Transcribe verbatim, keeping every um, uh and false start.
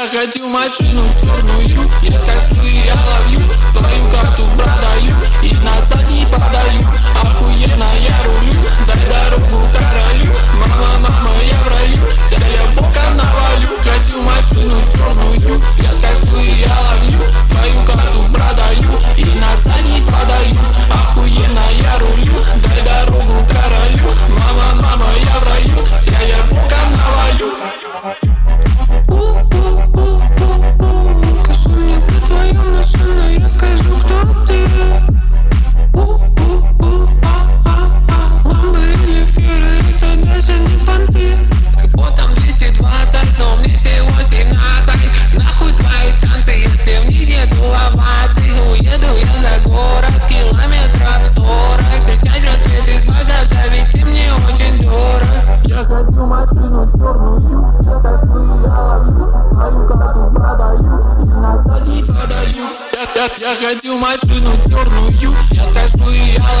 Я хочу машину черную, я скажу и я ловлю, свою карту продаю и назад не подаю. Охуенно я рулю, дай дорогу королю. Мама, мама, я в раю, вся я боком навалю. Хочу машину черную, я скажу и я ловлю, свою карту продаю и назад не подаю. Охуенно я рулю, дай дорогу королю. Мама, мама, я в раю, вся я боком навалю. Скажи мне, кто твоя машина, я скажу, кто ты. Ламбо или фиры, это даже не понты. Вот там двести двадцать, но мне всего семнадцать. Нахуй твои танцы, если в них нету оваций. Уеду я за город, километров сорок. Встречать рассвет из багажа, ведь ты мне очень дорог. Я хочу машину черную, я скажу и я ловлю, свою карту продаю и назад не подаю. Я, я, я хочу машину черную, я скажу и я ловлю.